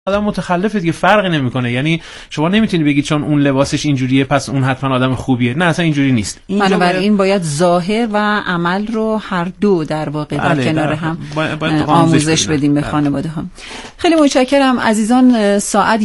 آدم متخلفه دیگه، فرقی نمیکنه. یعنی شما نمیتونی بگی چون اون لباسش اینجوریه پس اون حتما آدم خوبیه. نه اصلا اینجوری نیست. بنابراین باید ظاهر و عمل رو هر دو در واقع در کنار هم باید آموزش بدیم به خانواده ها. خیلی متشکرم عزیزان. ساعت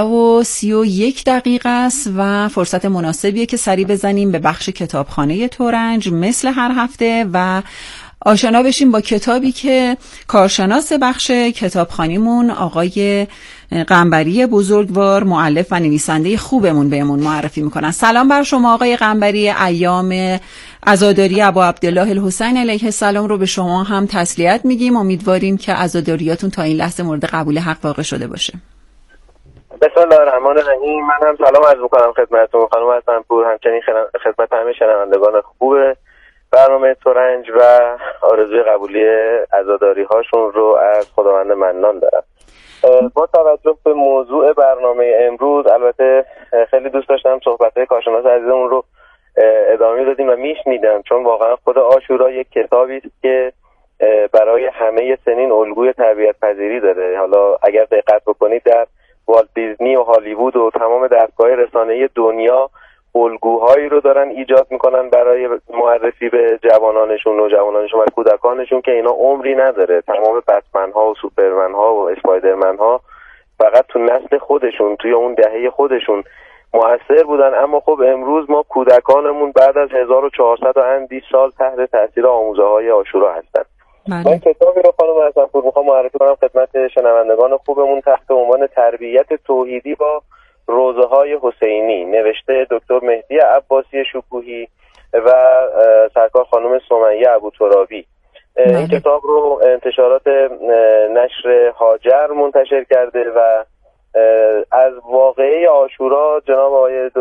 11:31 است و فرصت مناسبیه که سری بزنیم به بخش کتابخانه ترنج مثل هر هفته و آشنا بشیم با کتابی که کارشناس بخش کتابخانیمون آقای قنبری بزرگوار مؤلف و نویسنده خوبمون بهمون معرفی میکنن. سلام بر شما آقای قنبری. ایام عزاداری ابا عبدالله الحسین علیه السلام رو به شما هم تسلیت میگیم. امیدواریم که عزاداریاتون تا این لحظه مورد قبول حق واقع شده باشه. بسم الله الرحمن الرحیم. من هم سلام عرض میکنم خدمتتون خانم حسن‌پور، همچنین خدمت همه شنوندگان خوب برنامه ترنج و آرزوی قبولی عزاداری هاشون رو از خداوند منان دارم. با توجه به موضوع برنامه امروز البته خیلی دوست داشتم صحبت‌های کارشناس عزیزمون رو ادامه بدیم و میشنیدم، چون واقعا خود عاشورا یک کتابی است که برای همه سنین الگوی تربیت پذیری داره. حالا اگر دقت بکنید در والت دیزنی و هالیوود و تمام دستگاه رسانه‌ای دنیا الگوهایی رو دارن ایجاد میکنن برای معرفی به جوانانشون و جوانانشون و کودکانشون که اینا عمری نداره. تمام بتمن ها و سوپرمن ها و اسپایدرمن ها فقط تو نسل خودشون، توی اون دهه خودشون مؤثر بودن. اما خب امروز ما کودکانمون بعد از 1400 و اندی سال تحت تاثیر آموزه های عاشورا هستن. من کتابی رو خانم حسن‌پور میخوام معرفی کنم خدمت شنوندگان خوبمون تحت عنوان تربیت توحیدی با روزه های حسینی، نوشته دکتر مهدی عباسی شکوهی و سرکار خانم سمیه ابوترابی. این کتاب رو انتشارات نشر هاجر منتشر کرده و از واقعه عاشورا جناب آقای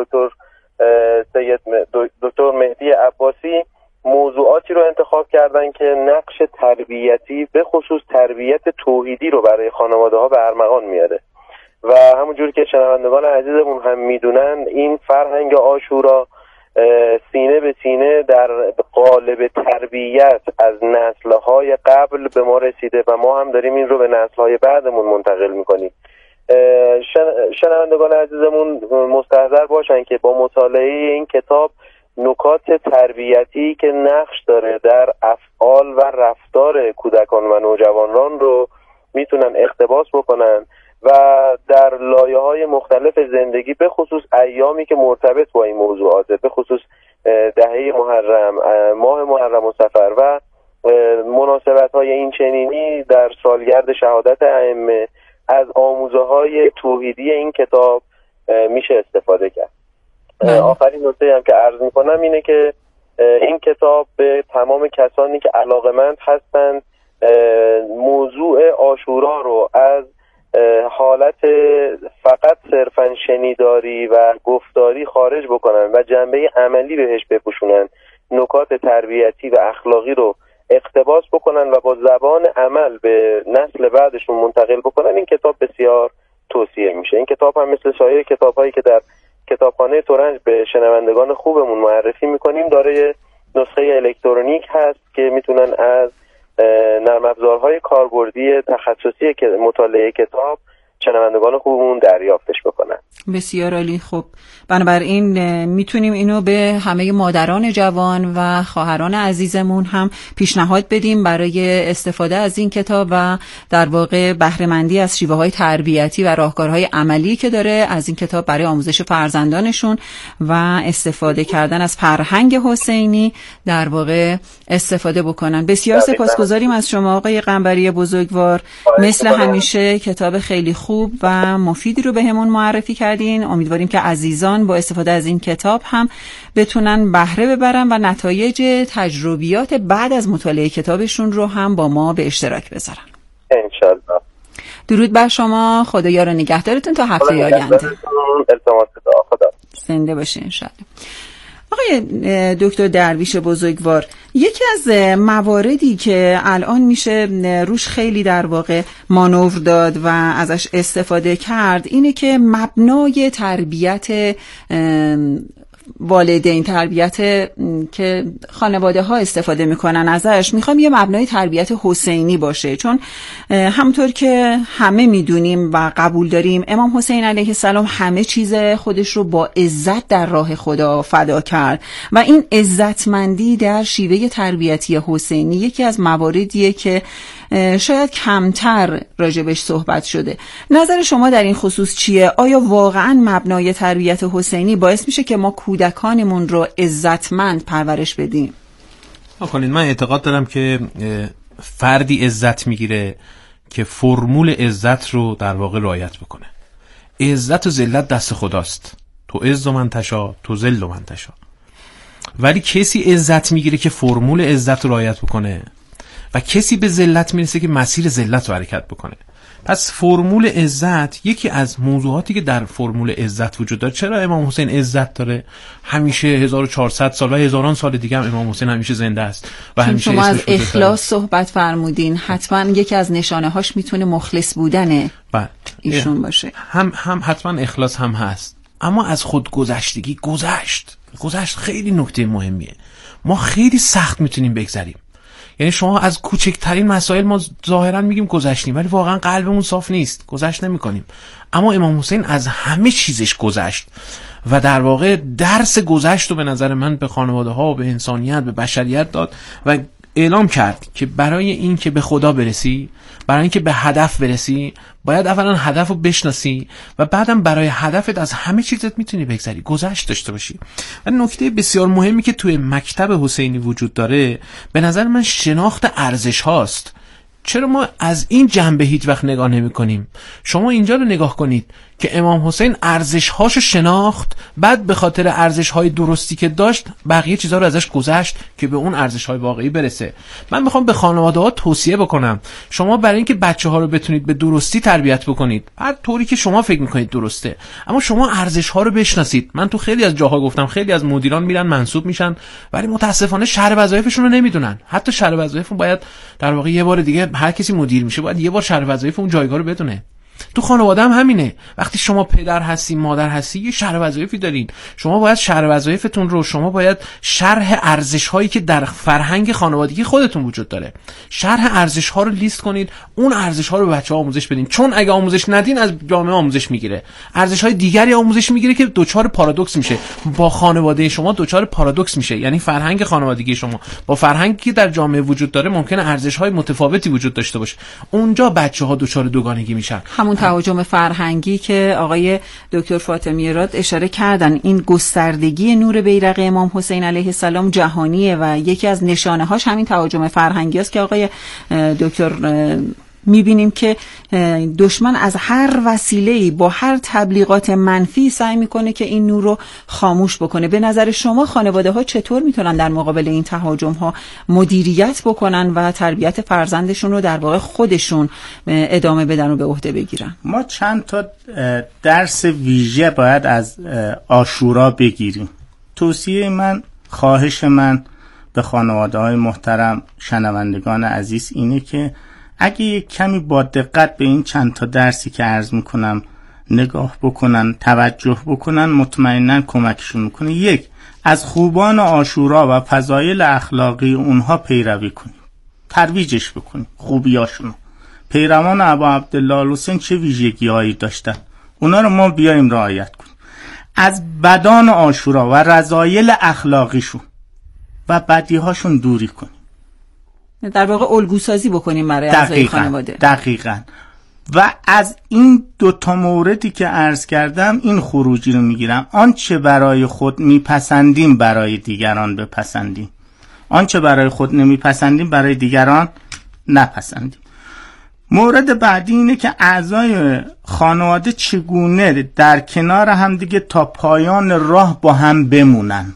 دکتر مهدی عباسی موضوعاتی رو انتخاب کردن که نقش تربیتی به خصوص تربیت توحیدی رو برای خانواده ها به ارمغان میاره و همونجوری که شنوندگان عزیزمون هم میدونن این فرهنگ عاشورا سینه به سینه در قالب تربیت از نسل‌های قبل به ما رسیده و ما هم داریم این رو به نسل‌های بعدمون منتقل میکنیم. شنوندگان عزیزمون مستحضر باشن که با مطالعه این کتاب نکات تربیتی که نقش داره در افعال و رفتار کودکان و نوجوانان رو میتونن اقتباس بکنن و در لایه‌های مختلف زندگی به خصوص ایامی که مرتبط با این موضوعاته، به خصوص دهه محرم، ماه محرم و صفر و مناسبت‌های این چنینی در سالگرد شهادت ائمه از آموزه‌های توحیدی این کتاب میشه استفاده کرد. آخرین نکته هم که عرض میکنم اینه که این کتاب به تمام کسانی که علاقه‌مند هستند موضوع عاشورا رو از حالت فقط صرفاً شنیداری و گفتاری خارج بکنن و جنبه عملی بهش بپوشونن، نکات تربیتی و اخلاقی رو اقتباس بکنن و با زبان عمل به نسل بعدشون منتقل بکنن، این کتاب بسیار توصیه میشه. این کتاب هم مثل سایر کتاب‌هایی که در کتابخانه ترنج به شنوندگان خوبمون معرفی میکنیم دارای نسخه الکترونیک هست که میتونن از نرم افزارهای کاربردی تخصصی که مطالعه کتاب شنوندگان خوبمون دریافتش بکنن. بسیار عالی. خب بنابراین میتونیم اینو به همه مادران جوان و خواهران عزیزمون هم پیشنهاد بدیم برای استفاده از این کتاب و در واقع بهره مندی از شیوه‌های تربیتی و راهکارهای عملی که داره از این کتاب برای آموزش فرزندانشون و استفاده کردن از فرهنگ حسینی در واقع استفاده بکنن. بسیار سپاسگزاریم از شما آقای قنبری بزرگوار. مثل همیشه کتاب خیلی خوب و مفیدی رو بهمون معرفی کردین. امیدواریم که عزیزان با استفاده از این کتاب هم بتونن بهره ببرن و نتایج تجربیات بعد از مطالعه کتابشون رو هم با ما به اشتراک بذارن. انشالله. درود بر شما. خدایا رو نگهدارتون تا هفته آینده. خدا. زنده باشین انشالله. آقای دکتر درویش بزرگوار، یکی از مواردی که الان میشه روش خیلی در واقع مانور داد و ازش استفاده کرد اینه که مبنای تربیت والدین، تربیت که خانواده ها استفاده میکنن ازش، میخوام یه مبنای تربیت حسینی باشه، چون همونطور که همه میدونیم و قبول داریم امام حسین علیه السلام همه چیز خودش رو با عزت در راه خدا فدا کرد و این عزتمندی در شیوه تربیتی حسینی یکی از مواردیه که شاید کمتر راجبش صحبت شده. نظر شما در این خصوص چیه؟ آیا واقعا مبنای تربیت حسینی باعث میشه که ما کودکانمون رو عزتمند پرورش بدیم؟ من اعتقاد دارم که فردی عزت میگیره که فرمول عزت رو در واقع رعایت بکنه. عزت و ذلت دست خداست، تو عز و من تشا تو ذل و من تشا. ولی کسی عزت میگیره که فرمول عزت رو رعایت بکنه و کسی به ذلت میرسه که مسیر ذلت رو حرکت بکنه. پس فرمول عزت یکی از موضوعاتی که در فرمول عزت وجود داره. چرا امام حسین عزت داره؟ همیشه 1400 سال و هزاران سال دیگه هم امام حسین همیشه زنده است و همیشه شما از اخلاص صحبت فرمودین، حتما یکی از نشانه هاش میتونه مخلص بودن ایشون باشه. هم حتما اخلاص هم هست، اما از خودگذشتگی گذشت خیلی نکته مهمیه. ما خیلی سخت میتونیم بگذریم. یعنی شما از کوچکترین مسائل ما ظاهرا میگیم گذشتیم، ولی واقعا قلبمون صاف نیست، گذشت نمی‌کنیم. اما امام حسین از همه چیزش گذشت و در واقع درس گذشت رو به نظر من به خانواده ها و به انسانیت، به بشریت داد و اعلام کرد که برای این که به خدا برسی، برای این که به هدف برسی، باید اولا هدف رو بشناسی و بعدم برای هدفت از همه چیزت میتونی بگذری، گذشت داشته باشی. و نکته بسیار مهمی که توی مکتب حسینی وجود داره به نظر من شناخت ارزش هاست. چرا ما از این جنبه هیچ وقت نگاه نمی کنیم؟ شما اینجا رو نگاه کنید که امام حسین ارزش هاشو شناخت، بعد به خاطر ارزش های درستی که داشت بقیه چیزها رو ازش گذشت که به اون ارزش های واقعی برسه. من میخوام به خانواده ها توصیه بکنم شما برای اینکه بچه ها رو بتونید به درستی تربیت بکنید، هر طوری که شما فکر میکنید درسته، اما شما ارزش ها رو بشناسید. من تو خیلی از جاها گفتم خیلی از مدیران میرن منصوب میشن ولی متاسفانه شرح وظایفشون رو نمیدونن. حتی شرح وظایفون باید در واقع یه بار دیگه، هر کسی مدیر میشه باید یه بار شرح وظایف اون جایگاه رو بدونه. تو خانواده هم همینه. وقتی شما پدر هستی، مادر هستی، یه شرح وظایفی دارین. شما باید شرح وظایفتون رو، شما باید شرح ارزش هایی که در فرهنگ خانوادگی خودتون وجود داره، شرح ارزش ها رو لیست کنید، اون ارزش ها رو به بچه‌ها آموزش بدین. چون اگه آموزش ندین از جامعه آموزش میگیره، ارزش های دیگری آموزش میگیره که دوچار پارادوکس میشه. با خانواده شما دوچار پارادوکس میشه، یعنی فرهنگ خانوادگی شما با فرهنگی که در جامعه وجود داره ممکنه ارزش های متفاوتی وجود داشته باشه. اونجا بچه‌ها دوچار دوگانگی میشن. همون تهاجم فرهنگی که آقای دکتر فاطمی راد اشاره کردن، این گستردگی نور بیرق امام حسین علیه السلام جهانیه و یکی از نشانه هاش همین تهاجم فرهنگی است که آقای دکتر میبینیم که دشمن از هر وسیله‌ای با هر تبلیغات منفی سعی میکنه که این نور رو خاموش بکنه. به نظر شما خانواده ها چطور میتونن در مقابل این تهاجم ها مدیریت بکنن و تربیت فرزندشون رو در واقع خودشون ادامه بدن و به عهده بگیرن؟ ما چند تا درس ویژه باید از عاشورا بگیریم. توصیه من، خواهش من به خانواده های محترم، شنوندگان عزیز اینه که اگه یک کمی با دقت به این چند تا درسی که عرض میکنم نگاه بکنن، توجه بکنن، مطمئناً کمکشون میکنه. یک، از خوبان عاشورا و فضایل اخلاقی اونها پیروی کنیم، ترویجش بکنیم، خوبیاشون. پیروان ابا عبدالله الحسین چه ویژگی‌هایی داشتن، اونا رو ما بیایم رعایت کنیم. از بدان عاشورا و رذایل اخلاقیشون و بدیهاشون دوری کنیم، در واقع الگوسازی بکنیم برای اعضای خانواده. دقیقاً. و از این دوتا موردی که عرض کردم این خروجی رو میگیرم: آنچه برای خود میپسندیم برای دیگران بپسندیم، آنچه برای خود نمیپسندیم برای دیگران نپسندیم. مورد بعدی اینه که اعضای خانواده چگونه در کنار هم دیگه تا پایان راه با هم بمونن.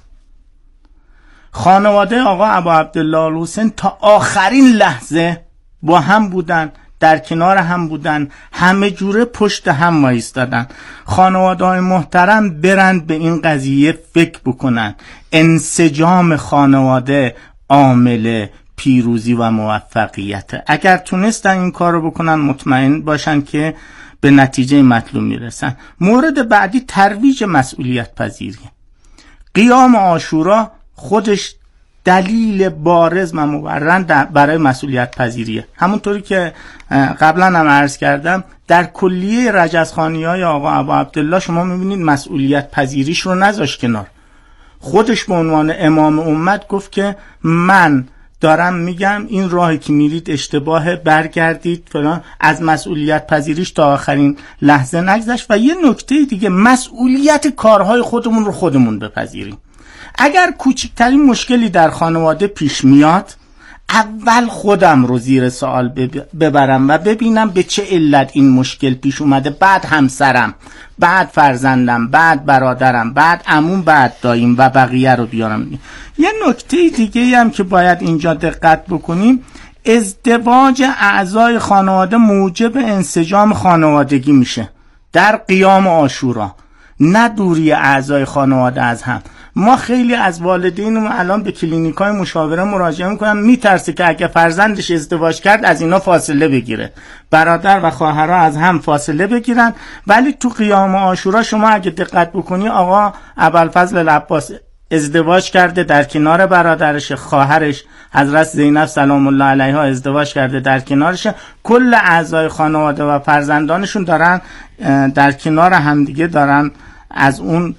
خانواده آقا ابا عبدالله الحسین تا آخرین لحظه با هم بودن، در کنار هم بودن، همه جوره پشت هم وایستادن. خانواده های محترم برند به این قضیه فکر بکنن. انسجام خانواده عامل پیروزی و موفقیت. اگر تونستن این کار رو بکنن مطمئن باشن که به نتیجه مطلوب میرسن. مورد بعدی ترویج مسئولیت پذیری. قیام عاشورا خودش دلیل بارز و مبرهن برای مسئولیت پذیریه. همونطوری که قبلا هم عرض کردم در کلیه رجزخوانی‌های آقا ابا عبدالله شما می‌بینید مسئولیت پذیریش رو نذاشت کنار. خودش به عنوان امام امت گفت که من دارم میگم این راهی که میرید اشتباهه، برگردید فلان، از مسئولیت پذیریش تا آخرین لحظه نگذشت. و یه نکته دیگه، مسئولیت کارهای خودمون رو خودمون بپذیریم. اگر کوچکترین مشکلی در خانواده پیش میاد، اول خودم رو زیر سوال ببرم و ببینم به چه علت این مشکل پیش اومده، بعد همسرم، بعد فرزندم، بعد برادرم، بعد عموم، بعد داییم و بقیه رو بیارم. یه نکته دیگه هم که باید اینجا دقت بکنیم، ازدواج اعضای خانواده موجب انسجام خانوادگی میشه در قیام عاشورا، نه دوری اعضای خانواده از هم. ما خیلی از والدین الان به کلینیکای مشاوره مراجعه میکنن، میترسه که اگه فرزندش ازدواج کرد از اینا فاصله بگیره، برادر و خواهرها از هم فاصله بگیرن. ولی تو قیام عاشورا شما اگه دقت بکنی، آقا ابوالفضل العباس ازدواج کرده، در کنار برادرش، خواهرش حضرت زینب سلام الله علیها ازدواج کرده، در کنارش. کل اعضای خانواده و فرزندانشون دارن در کنار همدیگه دارن از اون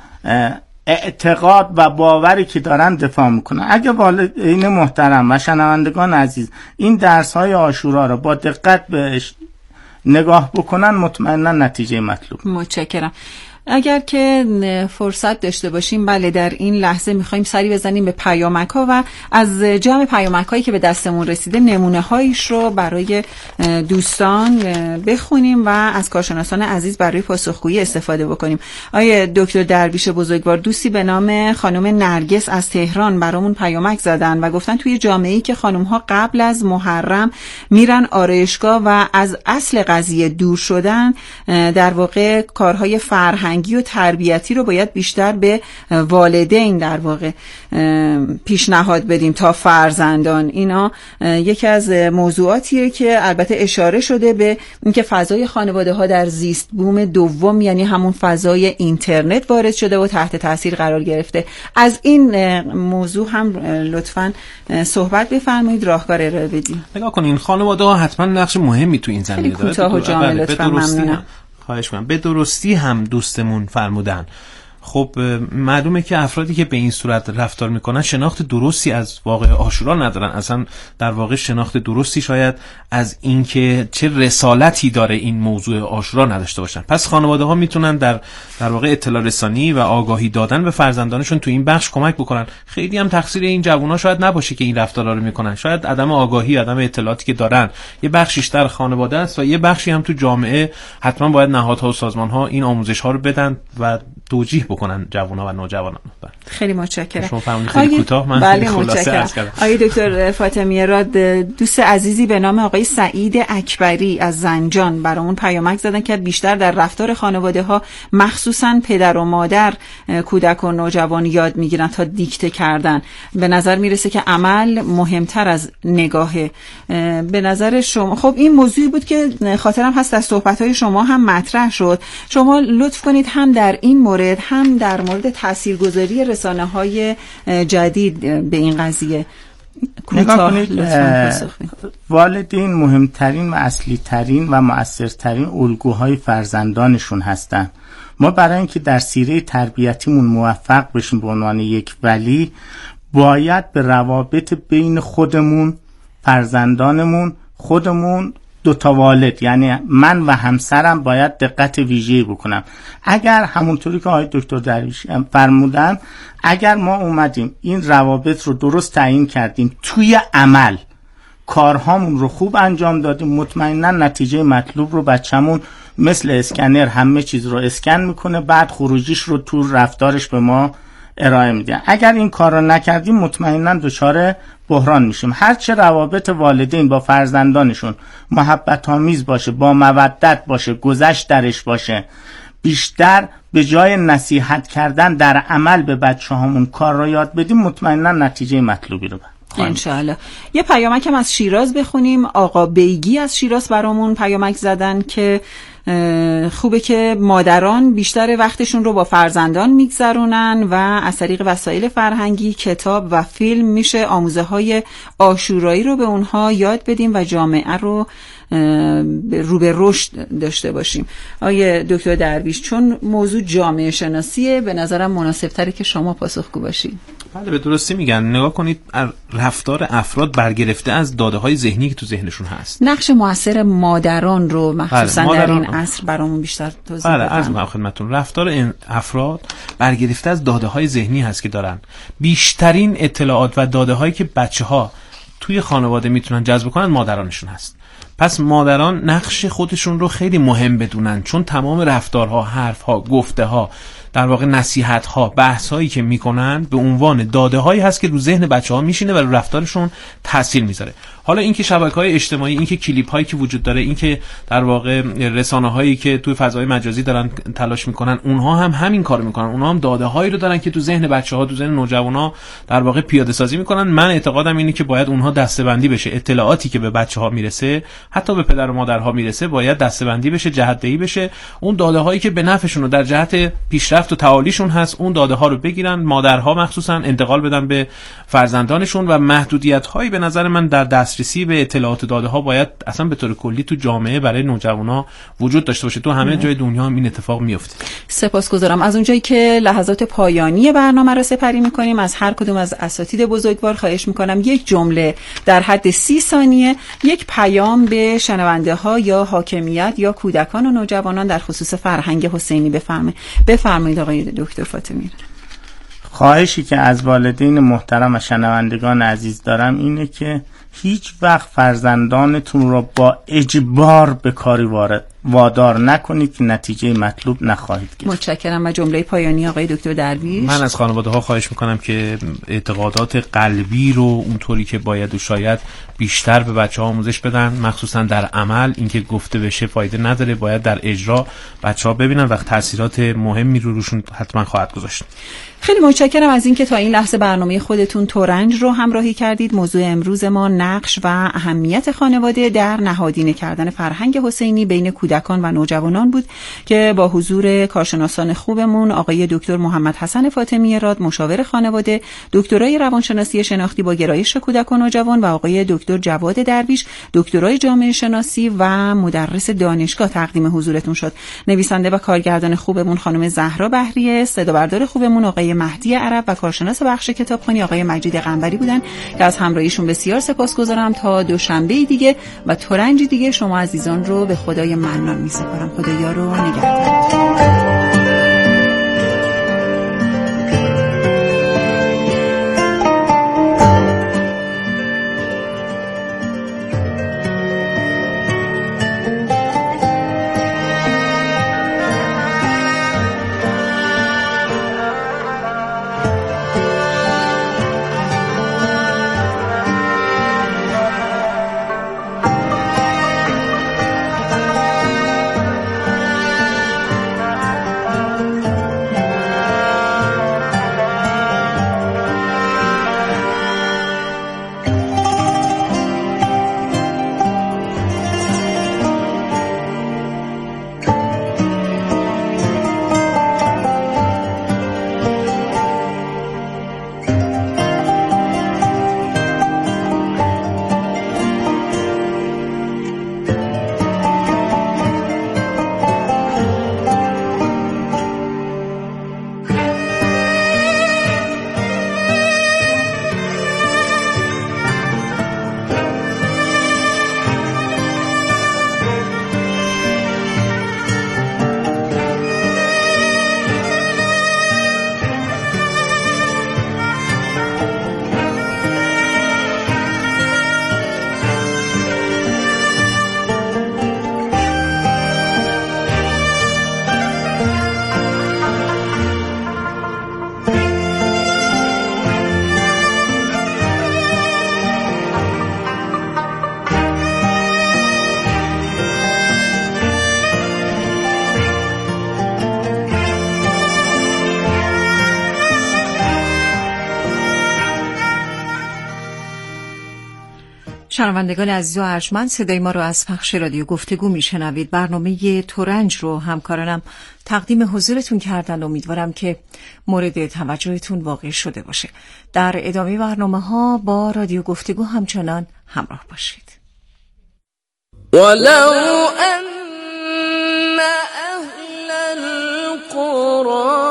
اعتقاد و باوری که دارن دفاع میکنن. اگه والدین محترم و شنوندگان عزیز این درس‌های عاشورا رو با دقت بهش نگاه بکنن، مطمئنا نتیجه مطلوب. متشکرم. اگر که فرصت داشته باشیم، بله، در این لحظه میخوایم سری بزنیم به پیامک‌ها و از جمع پیامک‌هایی که به دستمون رسیده نمونه‌هایش رو برای دوستان بخونیم و از کارشناسان عزیز برای پاسخگویی استفاده بکنیم. آیه دکتر درویش بزرگوار، دوستی به نام خانم نرگس از تهران برامون پیامک زدن و گفتن توی جامعه‌ای که خانم‌ها قبل از محرم میرن آرایشگاه و از اصل قضیه دور شدن، در واقع کارهای فرهنگی و تربیتی رو باید بیشتر به والدین در واقع پیشنهاد بدیم تا فرزندان. اینا یکی از موضوعاتیه که البته اشاره شده به اینکه فضای خانواده ها در زیست بوم دوم، یعنی همون فضای اینترنت، وارد شده و تحت تاثیر قرار گرفته. از این موضوع هم لطفاً صحبت بفرمایید، راهکار ارائه بدیم. نگاه کنین، خانواده ها حتما نقش مهمی تو این زمینه داره. کوتاه و جامع لطفاً، ممنونم. خواهش می‌کنم. به درستی هم دوستمون فرمودن. خب معلومه که افرادی که به این صورت رفتار میکنن شناخت درستی از واقع عاشورا ندارن. اصلا در واقع شناخت درستی شاید از اینکه چه رسالتی داره این موضوع عاشورا نداشته باشن. پس خانواده ها میتونن در واقع اطلاع رسانی و آگاهی دادن به فرزندانشون تو این بخش کمک بکنن. خیلی هم تقصیر این جوونا شاید نباشه که این رفتارا رو میکنن. شاید عدم آگاهی، عدم اطلاعاتی که دارن یه بخشیش در خانواده است و یه بخشی هم تو جامعه. حتما باید نهادها و سازمان‌ها این آموزش‌ها رو بدن و توجیه بکنن جوونا و نوجوانان. خیلی متشکرم. شما فرمودید خیلی کوتاه، من خیلی خلاصه عرض کردم. آقای دکتر فاطمی راد، دوست عزیزی به نام آقای سعید اکبری از زنجان برامون پیامک زدن که بیشتر در رفتار خانواده ها مخصوصا پدر و مادر کودک و نوجوان یاد میگیرن تا دیکته کردن. به نظر میرسه که عمل مهمتر از نگاهه. به نظر شما خب این موضوعی بود که خاطرم هست از صحبت‌های شما هم مطرح شد. شما لطف کنید هم در این مورد هم در مورد تاثیرگذاری رسانه‌های جدید به این قضیه نگاه کنید. والدین مهمترین و اصلی ترین و مؤثرترین الگوهای فرزندانشون هستن. ما برای اینکه در سیره تربیتیمون موفق بشیم به عنوان یک ولی، باید به روابط بین خودمون، فرزندانمون، خودمون دوتا والد، یعنی من و همسرم باید دقت ویژه‌ای بکنم. اگر همونطوری که آقای دکتر درویش فرمودن، اگر ما اومدیم این روابط رو درست تعیین کردیم، توی عمل کارهامون رو خوب انجام دادیم، مطمئنا نتیجه مطلوب رو بچه‌مون مثل اسکنر همه چیز رو اسکن میکنه، بعد خروجیش رو تو رفتارش به ما ارائه میده. اگر این کار رو نکردیم مطمئنا دچار بحران میشیم. هرچه روابط والدین با فرزندانشون محبت آمیز باشه، با مودت باشه، گذشت درش باشه، بیشتر به جای نصیحت کردن در عمل به بچه هامون کار رو یاد بدیم، مطمئنا نتیجه مطلوبی رو انشاءالله. یه پیامک هم از شیراز بخونیم. آقا بیگی از شیراز برامون پیامک زدن که خوبه که مادران بیشتر وقتشون رو با فرزندان میگذرونن و از طریق وسایل فرهنگی، کتاب و فیلم میشه آموزه های عاشورایی رو به اونها یاد بدیم و جامعه رو رو به رشد داشته باشیم. آیه دکتر درویش، چون موضوع جامعه شناسیه به نظرم مناسب تره که شما پاسخگو باشید. بله به درستی میگن. نگاه کنید رفتار افراد برگرفته از داده های ذهنی که تو ذهنشون هست. نقش موثر مادران رو مخصوصا در این عصر برامون بیشتر توضیح بدید. عرض می‌کنم خدمتتون. رفتار این افراد برگرفته از داده های ذهنی هست که دارن. بیشترین اطلاعات و داده هایی که بچه‌ها توی خانواده میتونن جذب کنن مادرانشون هست. پس مادران نقش خودشون رو خیلی مهم بدونن، چون تمام رفتارها، حرفها، گفته‌ها، در واقع نصیحت‌ها، بحث‌هایی که میکنن به عنوان داده‌هایی هست که رو ذهن بچه‌ها میشینه و رو رفتارشون تاثیر میذاره. حالا اینکه شبکه‌های اجتماعی، اینکه کلیپ‌هایی که وجود داره، اینکه در واقع رسانه‌هایی که توی فضای مجازی دارن تلاش میکنن، اونها هم همین کارو میکنن. اونها هم داده‌هایی رو دارن که تو ذهن بچه‌ها، تو ذهن نوجوانا در واقع پیاده سازی میکنن. من اعتقادم اینه که باید اونها دسته‌بندی بشه. اطلاعاتی که به بچه‌ها میرسه، حتی به پدر و مادرها میرسه، باید دسته‌بندی بشه، جهت‌دهی بشه. اون داده‌هایی که به نفعشون و در جهت پیشرفت و تعالیشون هست، اون داده‌ها رو بگیرن، مادرها مخصوصا انتقال بدن به فرزندانشون. و محدودیت‌هایی به نظر من در دسترسی به اطلاعات داده‌ها باید اصلا به طور کلی تو جامعه برای نوجوانا وجود داشته باشه. تو همه جای دنیا هم این اتفاق میفته. سپاسگزارم. از اونجایی که لحظات پایانی برنامه رو سپری می‌کنیم، از هر کدوم از اساتید بزرگوار خواهش می‌کنم یک جمله در حد 30 ثانیه، یک پیام به شنونده‌ها یا حاکمیت یا کودکان و نوجوانان در خصوص فرهنگ حسینی بفرمایید آقای دکتر فاطمی. خواهشی که از والدین محترم و شنوندگان عزیز دارم اینه که هیچ وقت فرزندانتون رو با اجبار به کاری وادار نکنید که نتیجه مطلوب نخواهید گرفت. متشکرم. و جمله پایانی آقای دکتر درویش. من از خانواده‌ها خواهش میکنم که اعتقادات قلبی رو اونطوری که باید و شاید بیشتر به بچه‌ها آموزش بدن، مخصوصا در عمل. اینکه گفته بشه فایده نداره، باید در اجرا بچه‌ها ببینن و تاثیرات مهمی رو روشون حتما خواهد گذاشت. خیلی متشکرم از اینکه تا این لحظه برنامه خودتون تورنج رو همراهی کردید. موضوع امروز ما نقش و اهمیت خانواده در نهادینه کردن فرهنگ حسینی بین کودکان و نوجوانان بود که با حضور کارشناسان خوبمون آقای دکتر محمد حسن فاطمی راد، مشاور خانواده، دکترای روانشناسی شناختی با گرایش کودکان و نوجوان، و آقای دکتر جواد درویش، دکترای جامعه شناسی و مدرس دانشگاه تقدیم حضورتون شد. نویسنده و کارگردان خوبمون خانم زهرا بهریه، صدابردار خوبمون آقای مهدی عرب و کارشناس بخش کتابخوانی آقای مجید قنبری بودن که از همراهیشون بسیار سپاسگزارم. تا دوشنبه دیگه و تورنج دیگه شما عزیزان رو به خدای منان می‌سپارم. خدایا رو نگهدار. شنوندگان عزیز و ارجمند، صدای ما رو از پخش رادیو گفتگو میشنوید. برنامه ترنج رو همکارانم تقدیم حضورتون کردن. امیدوارم که مورد توجهتون واقع شده باشه. در ادامه برنامه با رادیو گفتگو همچنان همراه باشید. ولو ان اهل القرى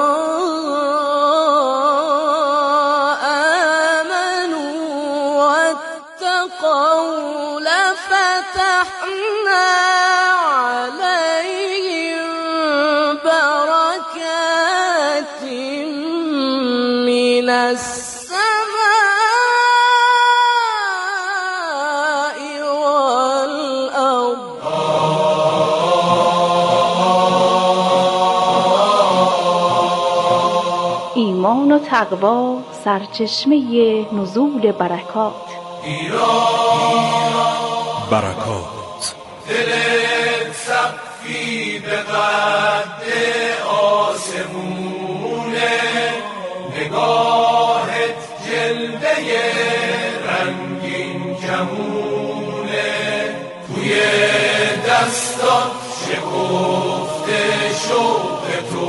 ایمان و تقوا سرچشمه نزول برکات. برکات دل صفی به قد آسمونه، نگاهت جلوه رنگین کمونه، توی دستات شکفته شوق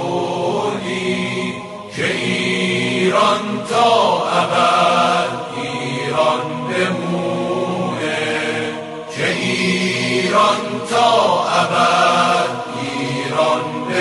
تولی که ایران تا ابد ایران بمونه، که ایران تا ابد ایران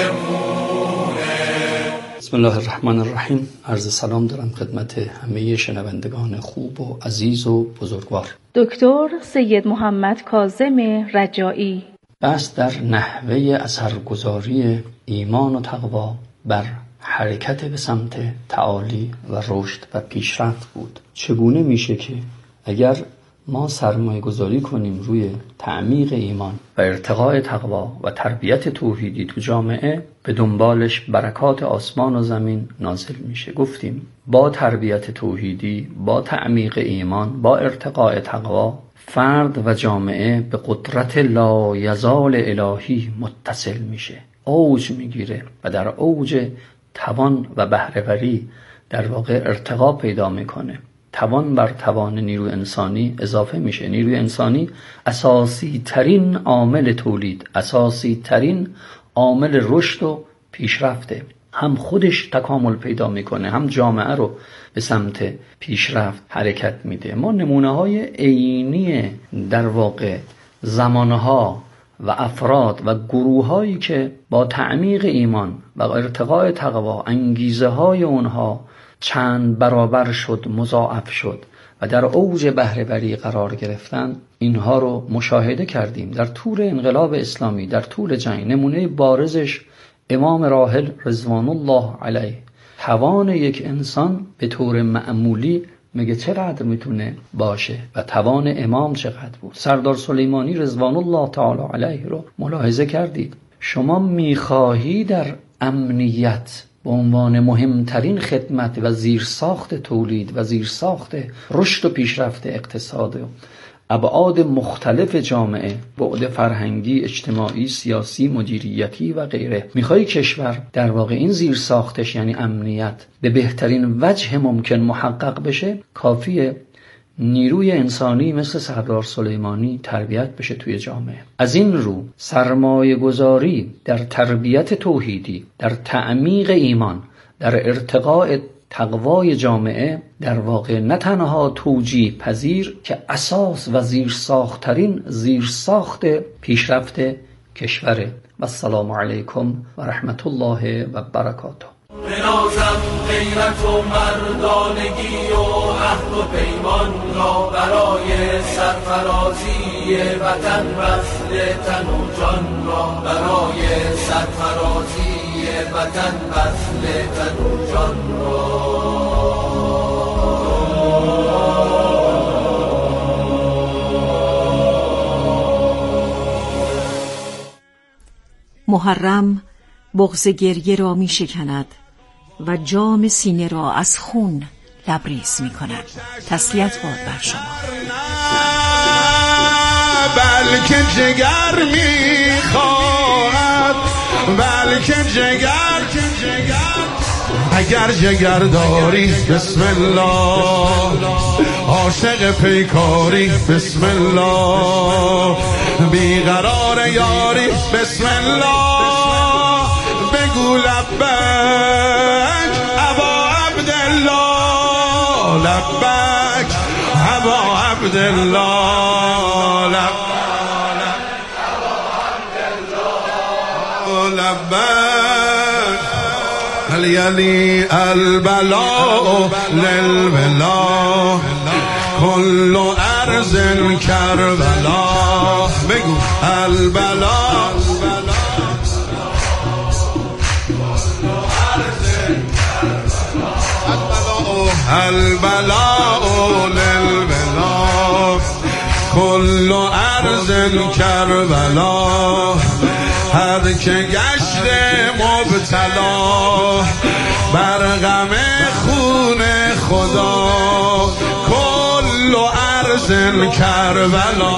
بمونه. بسم الله الرحمن الرحیم. عرض سلام دارم خدمت همه شنوندگان خوب و عزیز و بزرگوار. دکتر سید محمد کاظم رجایی. بحث در نحوه اثرگذاری ایمان و تقوا بر حرکت به سمت تعالی و رشد و پیشرفت بود. چگونه میشه که اگر ما سرمایه گذاری کنیم روی تعمیق ایمان و ارتقاء تقوا و تربیت توحیدی تو جامعه، به دنبالش برکات آسمان و زمین نازل میشه. گفتیم با تربیت توحیدی، با تعمیق ایمان، با ارتقاء تقوا، فرد و جامعه به قدرت لا یزال الهی متصل میشه، اوج میگیره و در اوج توان و بهره‌وری در واقع ارتقا پیدا میکنه. توان بر توان نیروی انسانی اضافه میشه. نیروی انسانی اساسی ترین عامل تولید، اساسی ترین عامل رشد و پیشرفته. هم خودش تکامل پیدا میکنه، هم جامعه رو به سمت پیشرفت حرکت میده. ما نمونه‌های عینی در واقع زمانها و افراد و گروه‌هایی که با تعمیق ایمان و ارتقاء تقوا انگیزه های اونها چند برابر شد، مضاعف شد و در اوج بهره‌وری قرار گرفتن، اینها رو مشاهده کردیم در طول انقلاب اسلامی، در طول جنگ. نمونه بارزش امام راحل رضوان الله علیه. توان یک انسان به طور معمولی میگه چقدر میتونه باشه و توان امام چقدر بود. سردار سلیمانی رضوان الله تعالی علیه رو ملاحظه کردید. شما میخواهی در امنیت به عنوان مهمترین خدمت و زیرساخت تولید و زیرساخت رشد و پیشرفت اقتصاد و ابعاد مختلف جامعه، بعد فرهنگی، اجتماعی، سیاسی، مدیریتی و غیره، میخوای کشور در واقع این زیرساختش یعنی امنیت به بهترین وجه ممکن محقق بشه، کافیه نیروی انسانی مثل سردار سلیمانی تربیت بشه توی جامعه. از این رو سرمایه گذاری در تربیت توحیدی، در تعمیق ایمان، در ارتقاء تقوای جامعه در واقع نه تنها توجیه پذیر که اساس و زیرساخت‌ترین زیرساخت پیشرفت کشوره. و السلام علیکم و رحمت الله و برکاته. بنازم غیرت و مردانگی و عهد و پیمان را برای سرفرازی وطن، وصل تن و جان را برای سرفرازی وطن، وصل تن و جان را. محرم بغض گریه را می شکند و جام سینه را از خون لبریز می کند. تسلیت باد بر شما. بلکه جگر می خواهد، بلکه جگر، اگر جگر داری بسم الله. عاشق پیکاری بسم الله، بیقرار یاری بسم الله، بگو لبک ابا عبدالله، لبک ابا عبدالله، لبک هل یلی البلاء للولا کل ارض کربلا، بگو البلاء البلاء للولا کل ارض کربلا، هر که گشت مبتلا بر غم خون خدا، کل ارض کربلا،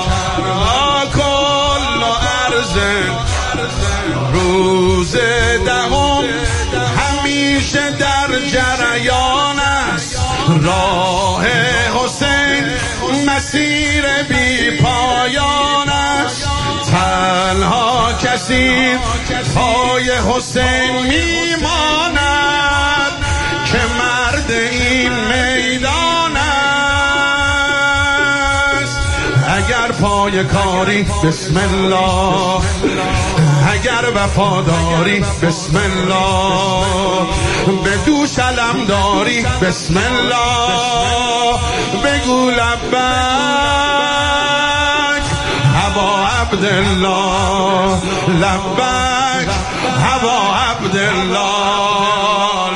کل ارض. روز دهم همیشه در جریان است، راه حسین مسیر بی پایان است، تنها کسی پای حسین میماند که مرد این میدان است. اگر پای کاری بسم الله، اگر وفاداری بسم الله، به دوش علم داری بسم الله، بگو لبک ابا عبدالله، لبک ابا عبدالله،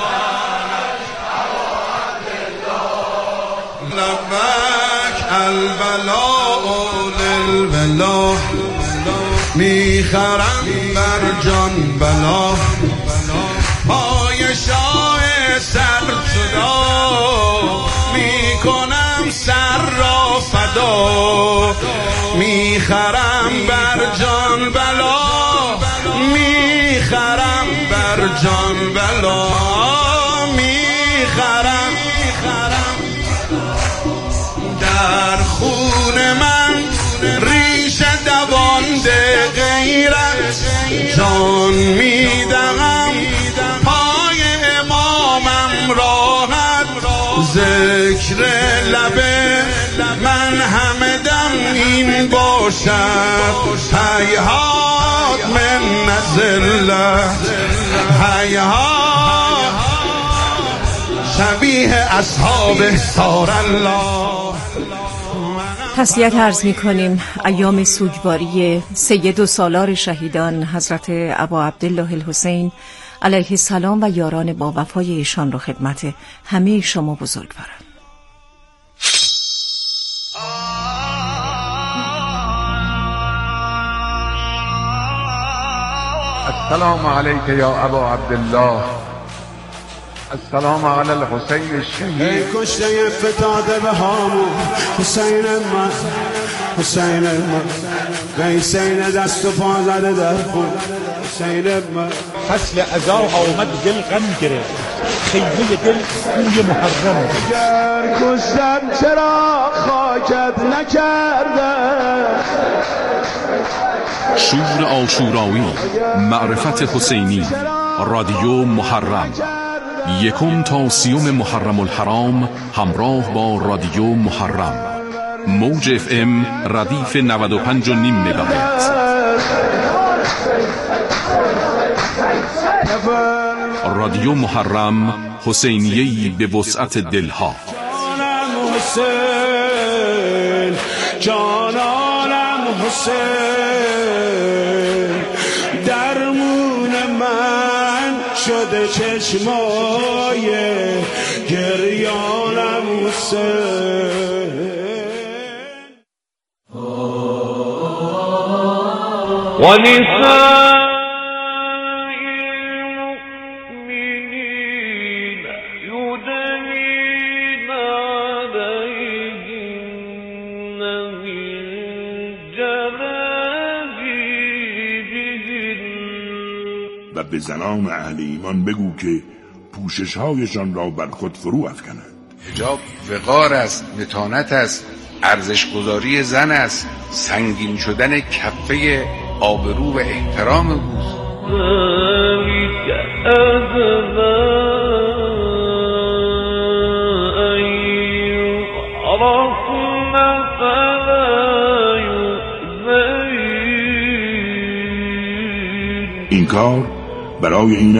لبک البلاء للولا، میخرم بر جان بلا، پای شاه سر جدا، میکنم سر را فدا، میخرم بر جان بلا، میخرم بر جان بلا، میخرم در خون من ریش دوانده غیرت، جان میدهم پای امامم راحت، ذکر لبه من همه دم این باشد، هیهات من نزلت، هیهات شبیه اصحاب سار الله. تسلیت عرض می کنیم ایام سوگواری سید و سالار شهیدان حضرت ابا عبدالله الحسین علیه السلام و یاران با وفای ایشان را خدمت همه شما بزرگوارم. السلام علیک یا ابا عبدالله، السلام علی الحسین الشهید. ای کشته فتاده به هامون حسین من، حسین من، قیسین دست و پا زده در خون حسین من. فصل عزا آمد دل غم گرفت، خیمه دل کوی محرم. اگر کشتن چرا خاکت نکرده، شور عاشورایی، معرفت حسینی، رادیو محرم، 1 تا 30 محرم الحرام همراه با رادیو محرم، موج FM ردیف 95.5 مگاهرتز. رادیو محرم، حسینیه‌ای به وسعت دلها. جانم حسین، جانم حسین، درمون من شده چشمای گریانم حسین. ونساء به زنان اهل ایمان بگو که پوشش‌هایشان را بر خود فرو افکنند حجاب وقار است، متانت است، ارزشگذاری زن است، سنگین شدن کفه آبرو و احترام اوست. این کار برای این